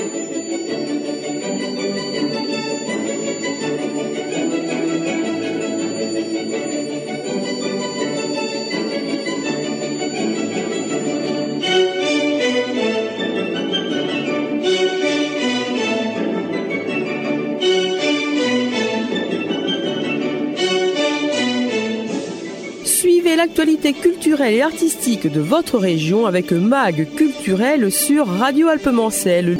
Suivez l'actualité culturelle et artistique de votre région avec MAG Culturel sur Radio Alpemancel.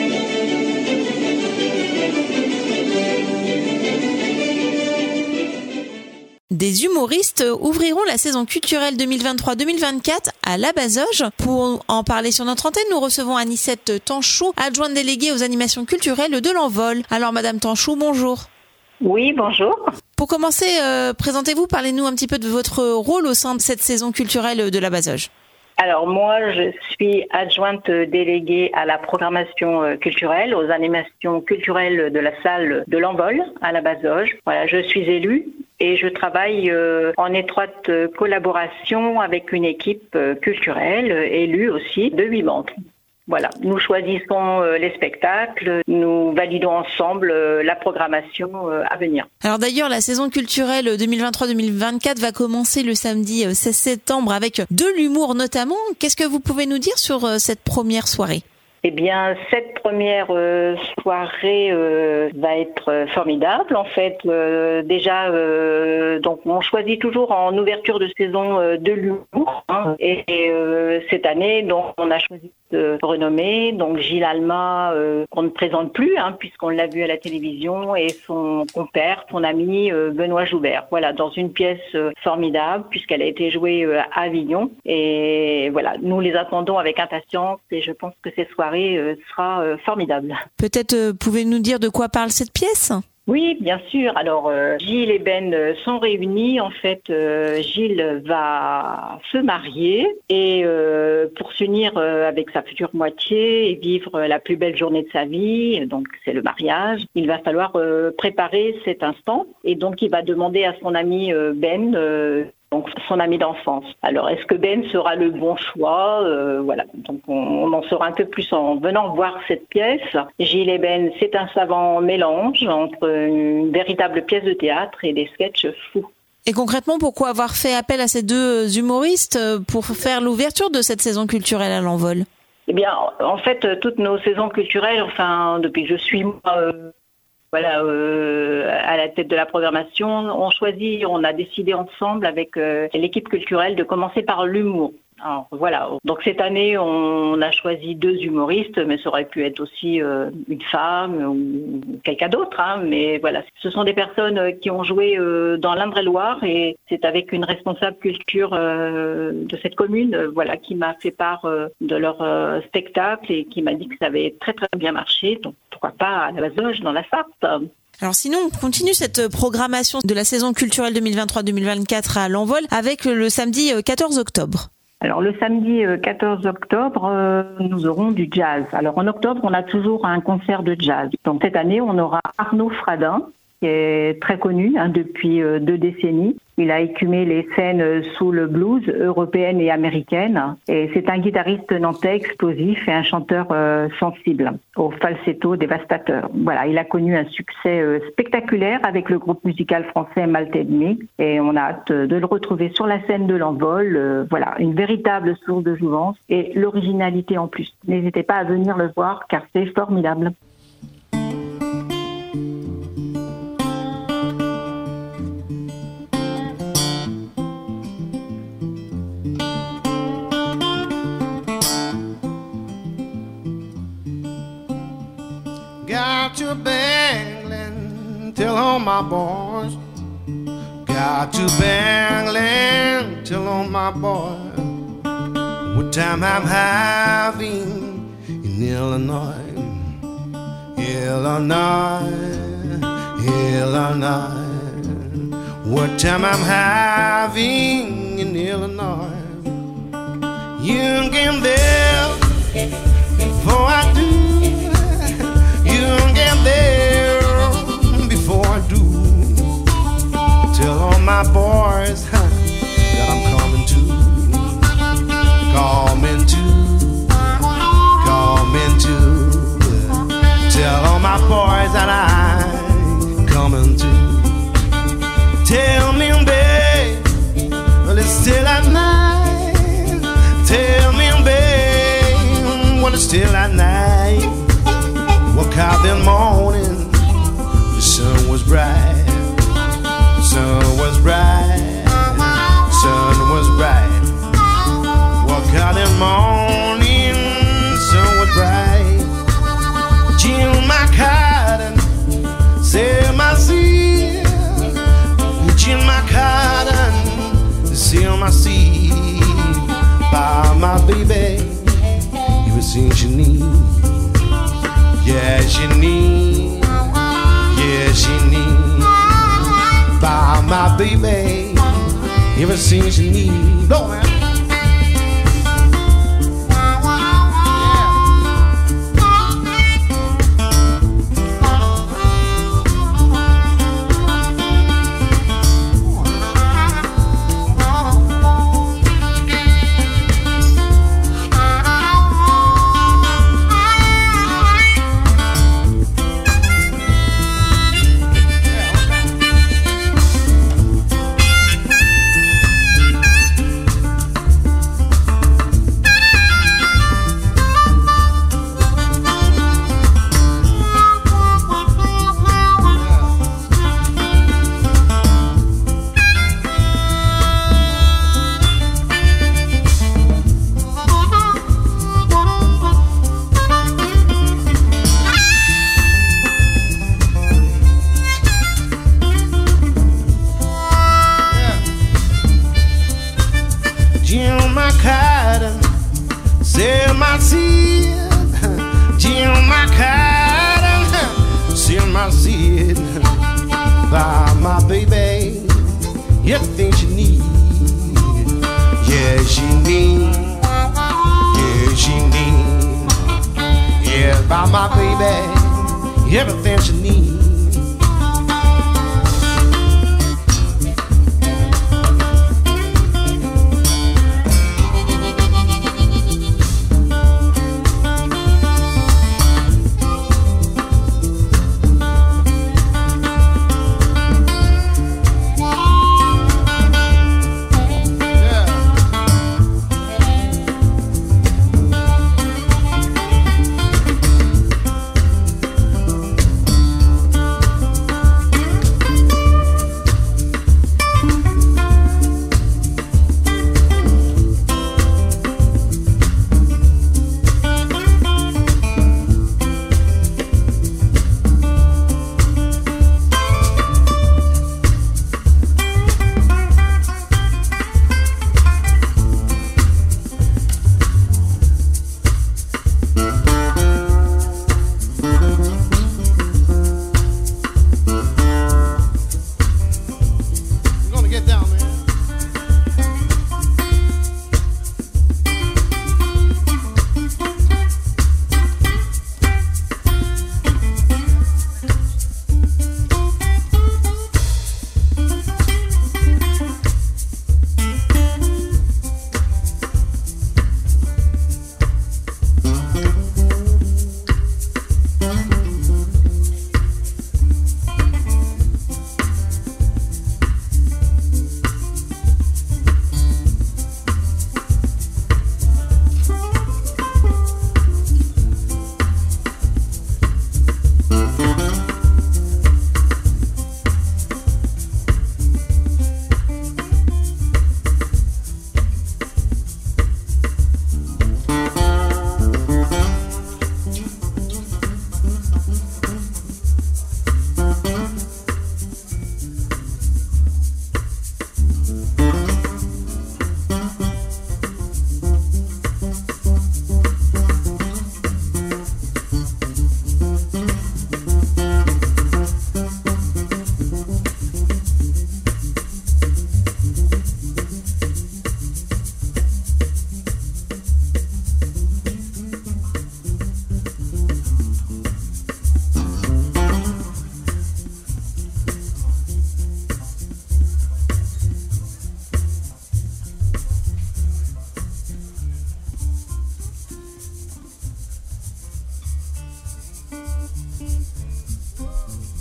Des humoristes ouvriront la saison culturelle 2023-2024 à la Bazoge. Pour en parler sur notre antenne, nous recevons Anicette Tanchou, adjointe déléguée aux animations culturelles de l'Envol. Alors Madame Tanchou, bonjour. Oui, bonjour. Pour commencer, présentez-vous, parlez-nous un petit peu de votre rôle au sein de cette saison culturelle de la Bazoge. Alors moi, je suis adjointe déléguée à la programmation culturelle, aux animations culturelles de la salle de l'Envol à la Bazoge. Voilà, je suis élue et je travaille en étroite collaboration avec une équipe culturelle élue aussi de 8 membres. Voilà, nous choisissons les spectacles, nous validons ensemble la programmation à venir. Alors d'ailleurs, la saison culturelle 2023-2024 va commencer le samedi 16 septembre avec de l'humour notamment. Qu'est-ce que vous pouvez nous dire sur cette première soirée ? Eh bien, cette première soirée va être formidable. En fait, déjà, donc on choisit toujours en ouverture de saison de l'humour. Hein, et cette année, donc, on a choisi de renommer donc Gilles Alma, qu'on ne présente plus, hein, puisqu'on l'a vu à la télévision, et son compère, son ami Benoît Joubert. Voilà, dans une pièce formidable, puisqu'elle a été jouée à Avignon. Et voilà, nous les attendons avec impatience, et je pense que cette soirée sera formidable. Peut-être pouvez-vous nous dire de quoi parle cette pièce ? Oui, bien sûr. Alors, Gilles et Ben sont réunis. En fait, Gilles va se marier et pour s'unir avec sa future moitié et vivre la plus belle journée de sa vie, donc c'est le mariage, il va falloir préparer cet instant. Et donc, il va demander à son ami Ben, donc son ami d'enfance. Alors, est-ce que Ben sera le bon choix ? Voilà. Donc, on en saura un peu plus en venant voir cette pièce. Gilles et Ben, c'est un savant mélange entre une véritable pièce de théâtre et des sketchs fous. Et concrètement, pourquoi avoir fait appel à ces deux humoristes pour faire l'ouverture de cette saison culturelle à l'Envol ? Eh bien, en fait, toutes nos saisons culturelles, enfin, depuis que je suis à la tête de la programmation, on a décidé ensemble avec l'équipe culturelle de commencer par l'humour. Alors, voilà. Donc cette année, on a choisi 2 humoristes, mais ça aurait pu être aussi une femme ou quelqu'un d'autre. Hein. Mais voilà, ce sont des personnes qui ont joué dans l'Indre-et-Loire et c'est avec une responsable culture de cette commune, voilà, qui m'a fait part de leur spectacle et qui m'a dit que ça avait très très bien marché. Donc pourquoi pas à la Bazoge dans la Sarthe. Alors sinon, on continue cette programmation de la saison culturelle 2023-2024 à l'Envol avec le samedi 14 octobre. Alors le samedi 14 octobre, nous aurons du jazz. Alors en octobre, on a toujours un concert de jazz. Donc cette année, on aura Arnaud Fradin, qui est très connu depuis 2 décennies. Il a écumé les scènes soul blues européennes et américaines. Et c'est un guitariste nantais explosif et un chanteur sensible, au falsetto dévastateur. Voilà, il a connu un succès spectaculaire avec le groupe musical français Malte et demi. Et on a hâte de le retrouver sur la scène de l'Envol. Voilà, une véritable source de jouvence et l'originalité en plus. N'hésitez pas à venir le voir car c'est formidable. Got to Bangling, tell all my boys. Got to Bangling, tell all my boys. What time I'm having in Illinois, Illinois, Illinois. What time I'm having in Illinois. You can get there before I do. You get there before I do. Tell all my boys that I'm coming to. Coming to. Coming to. till at night. Woke out in the morning, the sun was bright. Sun was bright. Sun was bright. Woke out in the morning, sun was bright. Chill my cotton, sell my seed. Chill my cotton, sell my seed. By my baby, everything she need. Yeah, she need. Yeah, she need. By my baby, everything she need. Go, man.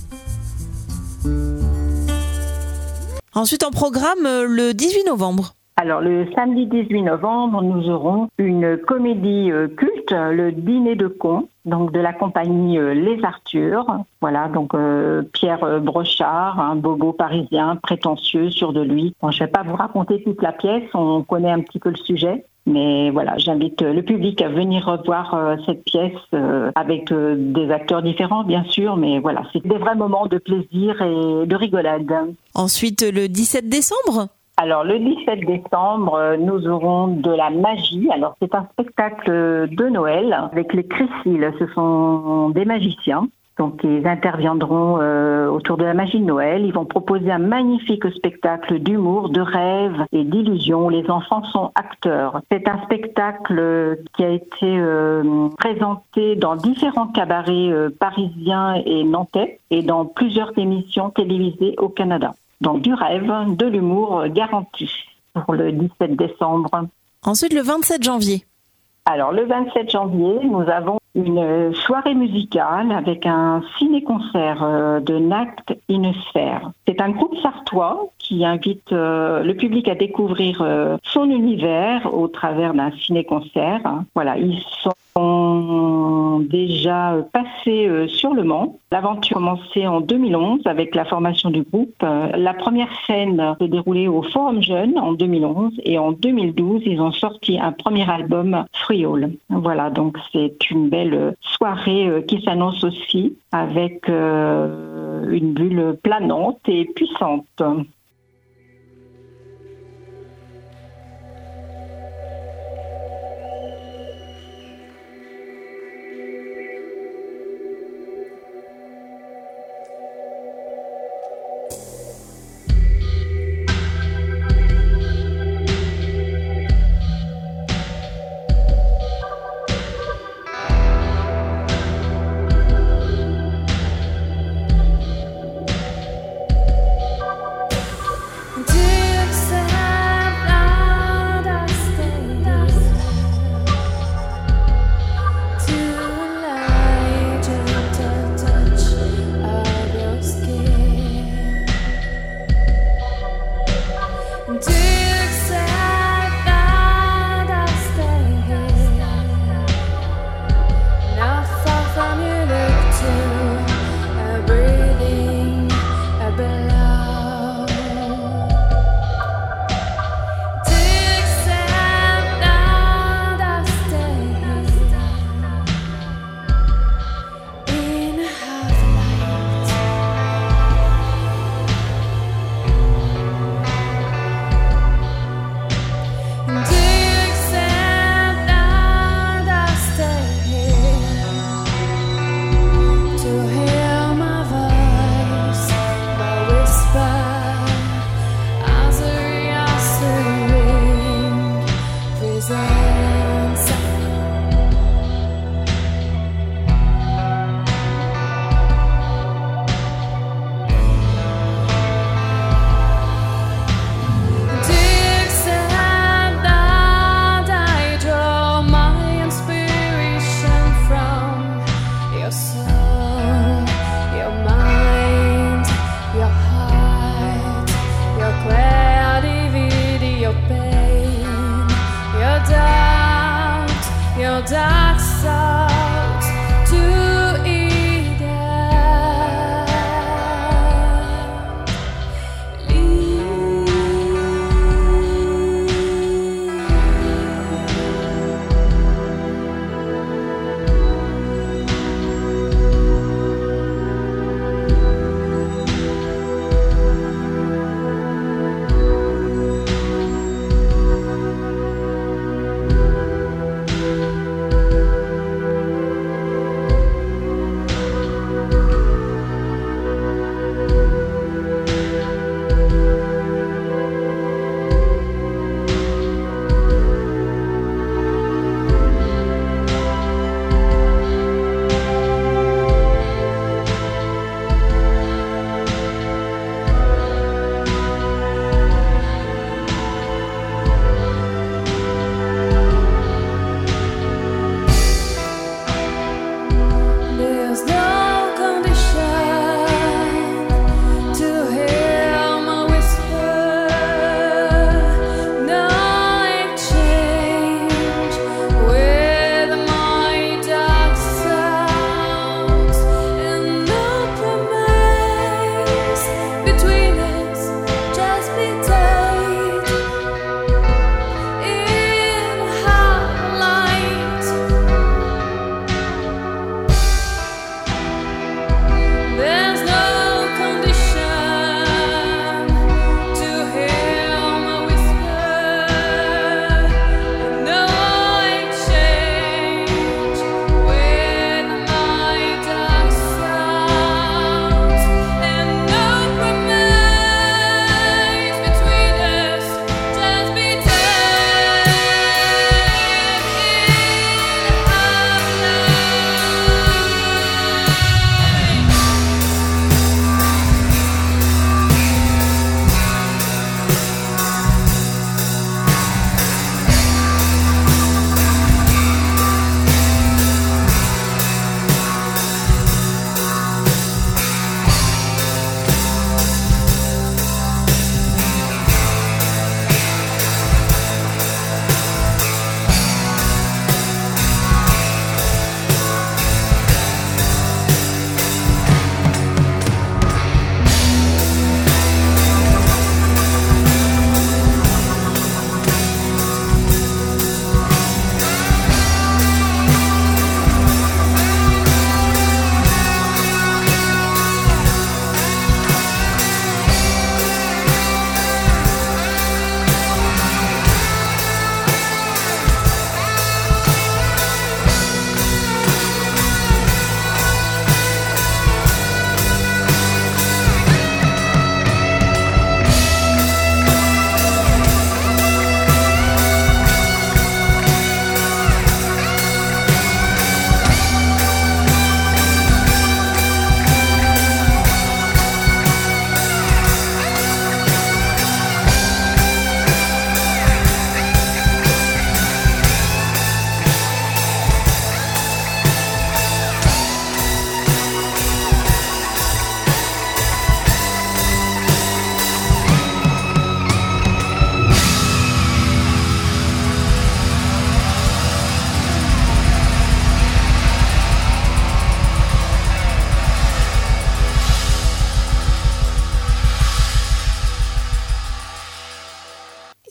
Ensuite en programme le 18 novembre. Alors, le samedi 18 novembre, nous aurons une comédie culte, le Dîner de cons, donc de la compagnie Les Arthurs. Voilà, donc Pierre Brochard, un bobo parisien prétentieux, sûr de lui. Bon, je ne vais pas vous raconter toute la pièce, on connaît un petit peu le sujet. Mais voilà, j'invite le public à venir revoir cette pièce avec des acteurs différents, bien sûr. Mais voilà, c'est des vrais moments de plaisir et de rigolade. Ensuite, le 17 décembre ? Alors, le 17 décembre, nous aurons de la magie. Alors, c'est un spectacle de Noël avec les Crécils. Ce sont des magiciens. Donc, ils interviendront autour de la magie de Noël. Ils vont proposer un magnifique spectacle d'humour, de rêve et d'illusion. Les enfants sont acteurs. C'est un spectacle qui a été présenté dans différents cabarets parisiens et nantais et dans plusieurs émissions télévisées au Canada. Donc, du rêve, de l'humour garanti pour le 17 décembre. Ensuite, le 27 janvier. Alors, le 27 janvier, nous avons une soirée musicale avec un ciné-concert de Nacht Innesphère. C'est un groupe sartois qui invite le public à découvrir son univers au travers d'un ciné-concert. Voilà, ils sont déjà passés sur le Mans. L'aventure a commencé en 2011 avec la formation du groupe. La première scène s'est déroulée au Forum Jeune en 2011 et en 2012, ils ont sorti un premier album, Friol. Voilà, donc c'est une belle soirée qui s'annonce aussi avec une bulle planante et puissante.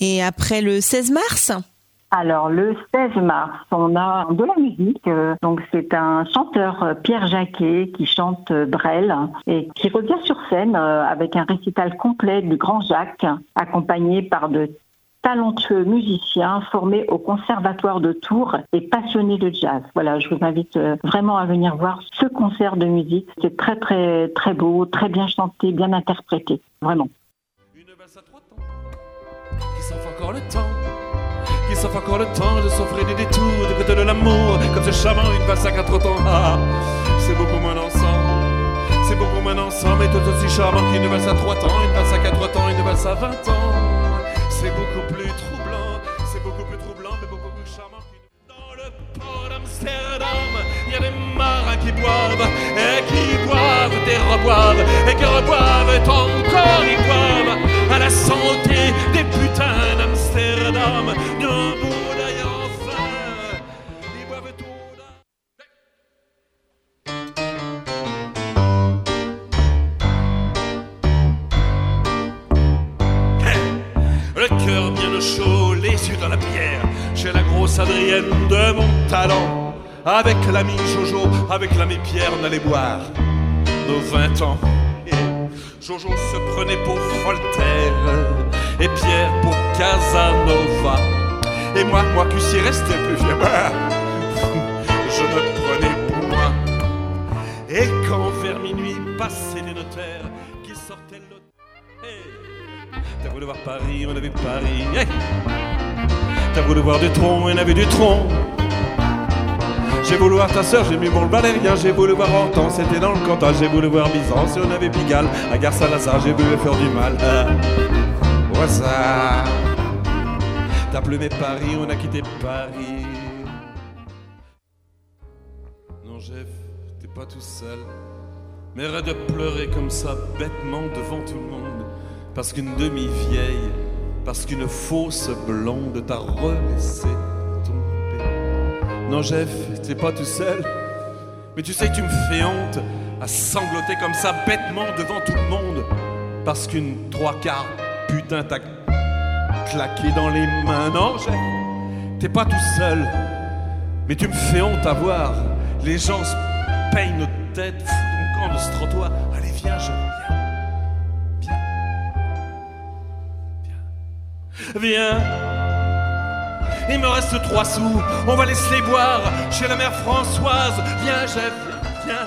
Et après le 16 mars ? Alors, le 16 mars, on a de la musique. Donc, c'est un chanteur, Pierre Jacquet, qui chante Brel et qui revient sur scène avec un récital complet du Grand Jacques, accompagné par de talentueux musiciens formés au Conservatoire de Tours et passionnés de jazz. Voilà, je vous invite vraiment à venir voir ce concert de musique. C'est très, très, très beau, très bien chanté, bien interprété. Vraiment. Une valse à 3 temps, qui s'offre encore le temps. Qui s'offre encore le temps de s'offrir des détours du côté de l'amour, comme ce charmant une valse à 4 temps. Ah, c'est beaucoup moins dansant, c'est beaucoup moins dansant, mais tout aussi charmant qu'une valse à 3 temps, une valse à 4 temps, une valse à 20 ans. C'est beaucoup plus troublant, mais beaucoup plus charmant. Dans le port d'Amsterdam, il y a des marins qui boivent, et qui boivent et reboivent, et qui reboivent et encore ils boivent à la santé des putains d'Amsterdam. D'un bout d'ailleurs enfin, ils boivent tout. Le cœur bien au chaud, les yeux dans la bière, j'ai la grosse Adrienne de mon talent. Avec l'ami Jojo, avec l'ami Pierre, on allait boire nos 20 ans. Et Jojo se prenait pour Voltaire, et Pierre pour Casanova. Et moi qui s'y restais plus vieux, je me prenais pour moi. Et quand vers minuit passaient les notaires qui sortaient le... T'as voulu voir Paris, on avait Paris. Hey, t'as voulu voir du tronc, on avait du tronc. J'ai voulu voir ta sœur, j'ai mis mon Valérien. J'ai voulu voir Hortense, c'était dans le Cantal. J'ai voulu voir Byzance, et on avait Pigalle. À Gare Saint-Lazare, j'ai voulu faire du mal. Au hasard. T'as plumé Paris, on a quitté Paris. Non, Jeff, t'es pas tout seul. Mais arrête de pleurer comme ça, bêtement, devant tout le monde. Parce qu'une demi-vieille, parce qu'une fausse blonde t'a relaissé tomber. Non, Jeff, t'es pas tout seul. Mais tu sais que tu me fais honte à sangloter comme ça, bêtement, devant tout le monde. Parce qu'une 3/4 putain t'a claqué dans les mains. Non, Jeff, t'es pas tout seul. Mais tu me fais honte à voir. Les gens se peignent nos têtes, foutent ton camp de ce trottoir. Allez, viens, Jeff, viens. Viens, il me reste 3 sous, on va laisser les boire chez la mère Françoise. Viens, Jeff, viens.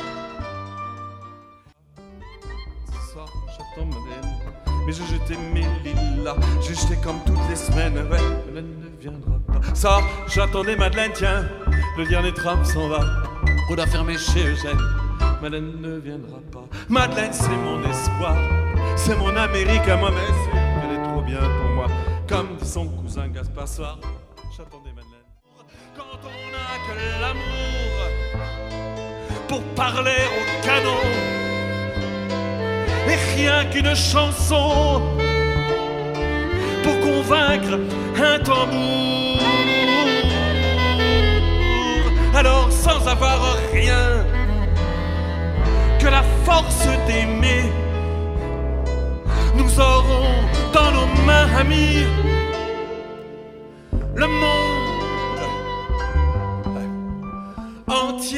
Ce soir, j'attends Madeleine, mais j'ai jeté mes lilas, j'ai jeté comme toutes les semaines. Ouais, Madeleine ne viendra pas. Ça, j'attendais Madeleine, tiens, le dernier tram s'en va. On doit fermer chez Eugène, Madeleine ne viendra pas. Madeleine, c'est mon espoir, c'est mon Amérique à moi, mais elle est trop bien pour moi. Comme dit son cousin Gaspard Soir, j'attendais Madeleine. Quand on n'a que l'amour pour parler au canon, et rien qu'une chanson pour convaincre un tambour. Alors sans avoir rien que la force d'aimer, nous aurons dans nos mains, amis, le monde entier.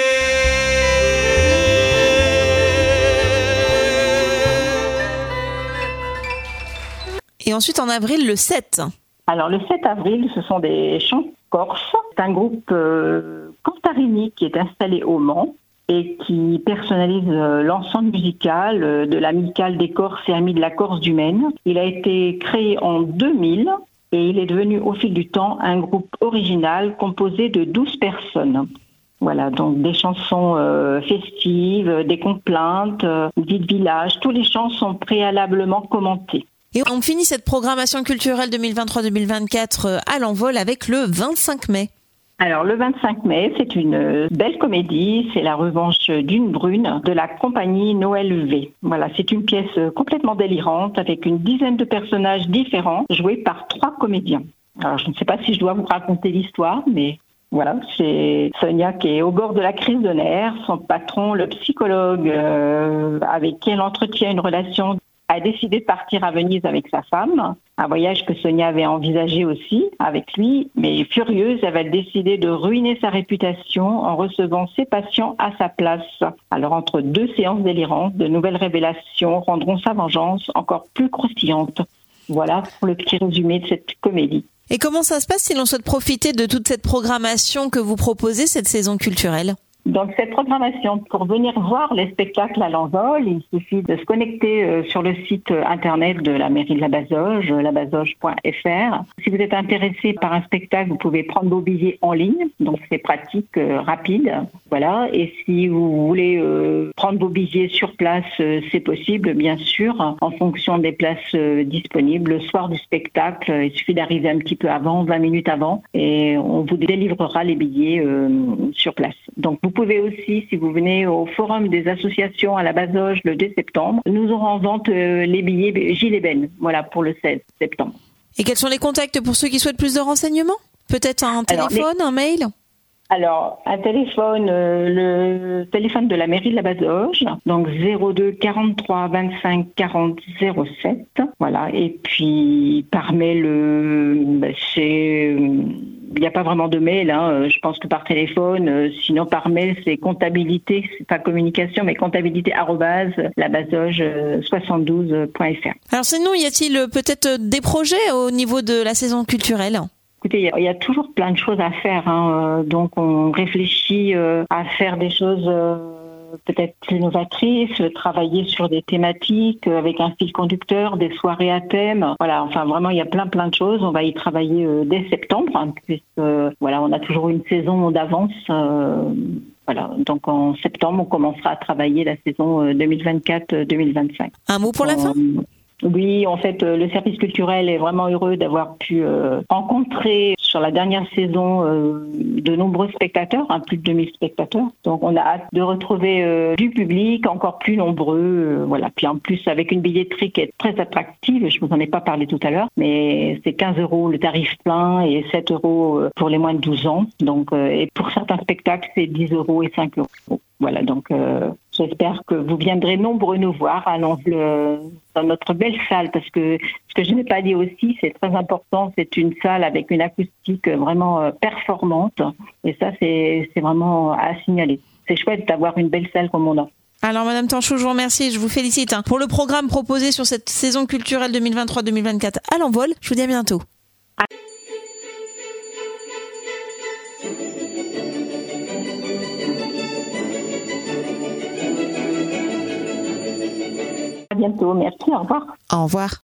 Et ensuite, en avril, le 7. Alors, le 7 avril, ce sont des chants corses. C'est un groupe Cantarini qui est installé au Mans et qui personnalise l'ensemble musical de l'Amicale des Corses et Amis de la Corse du Maine. Il a été créé en 2000 et il est devenu au fil du temps un groupe original composé de 12 personnes. Voilà, donc des chansons festives, des complaintes, vie de village, tous les chants sont préalablement commentés. Et on finit cette programmation culturelle 2023-2024 à l'envol avec le 25 mai. Alors, le 25 mai, c'est une belle comédie. C'est la revanche d'une brune de la compagnie Noël V. Voilà, c'est une pièce complètement délirante avec une dizaine de personnages différents joués par 3 comédiens. Alors, je ne sais pas si je dois vous raconter l'histoire, mais voilà, c'est Sonia qui est au bord de la crise de nerfs. Son patron, le psychologue avec qui elle entretient une relation, a décidé de partir à Venise avec sa femme. Un voyage que Sonia avait envisagé aussi avec lui, mais furieuse, elle va décider de ruiner sa réputation en recevant ses patients à sa place. Alors entre 2 séances délirantes, de nouvelles révélations rendront sa vengeance encore plus croustillante. Voilà pour le petit résumé de cette comédie. Et comment ça se passe si l'on souhaite profiter de toute cette programmation que vous proposez cette saison culturelle ? Donc cette programmation, pour venir voir les spectacles à l'envol, il suffit de se connecter sur le site internet de la mairie de la Bazoge, labazoge.fr. Si vous êtes intéressé par un spectacle, vous pouvez prendre vos billets en ligne, donc c'est pratique, rapide. Voilà. Et si vous voulez prendre vos billets sur place, c'est possible, bien sûr, en fonction des places disponibles. Le soir du spectacle, il suffit d'arriver un petit peu avant, 20 minutes avant, et on vous délivrera les billets sur place. Donc vous pouvez aussi, si vous venez au forum des associations à la Bazoge le 2 septembre, nous aurons en vente les billets Gilles Eben, voilà, pour le 16 septembre. Et quels sont les contacts pour ceux qui souhaitent plus de renseignements ? Peut-être un téléphone, un mail ? Alors, un téléphone, le téléphone de la mairie de la Bazoge, donc 02 43 25 40 07, voilà. Et puis par mail, il n'y a pas vraiment de mail, hein. Je pense que par téléphone, sinon par mail, c'est comptabilité, c'est pas communication, mais comptabilité@labazoge72.fr. Alors sinon, y a-t-il peut-être des projets au niveau de la saison culturelle ? Écoutez, il y a toujours plein de choses à faire, hein. Donc on réfléchit à faire des choses peut-être plus novatrices, travailler sur des thématiques avec un fil conducteur, des soirées à thème. Voilà, enfin vraiment il y a plein de choses. On va y travailler dès septembre, hein, puisque voilà, on a toujours une saison d'avance. Voilà, donc en septembre on commencera à travailler la saison 2024-2025. Un mot pour la fin ? Oui, en fait, le service culturel est vraiment heureux d'avoir pu rencontrer sur la dernière saison de nombreux spectateurs, plus de 2000 spectateurs. Donc, on a hâte de retrouver du public encore plus nombreux. Voilà. Puis en plus, avec une billetterie qui est très attractive, je vous en ai pas parlé tout à l'heure, mais c'est 15 € le tarif plein et 7 € pour les moins de 12 ans. Donc, et pour certains spectacles, c'est 10 € et 5 €. Voilà, donc j'espère que vous viendrez nombreux nous voir dans notre belle salle, parce que ce que je n'ai pas dit aussi, c'est très important, c'est une salle avec une acoustique vraiment performante, et ça c'est vraiment à signaler. C'est chouette d'avoir une belle salle comme on a. Alors Madame Tanchot, je vous remercie, je vous félicite pour le programme proposé sur cette saison culturelle 2023-2024 à l'envol. Je vous dis à bientôt. À bientôt, merci, au revoir. Au revoir.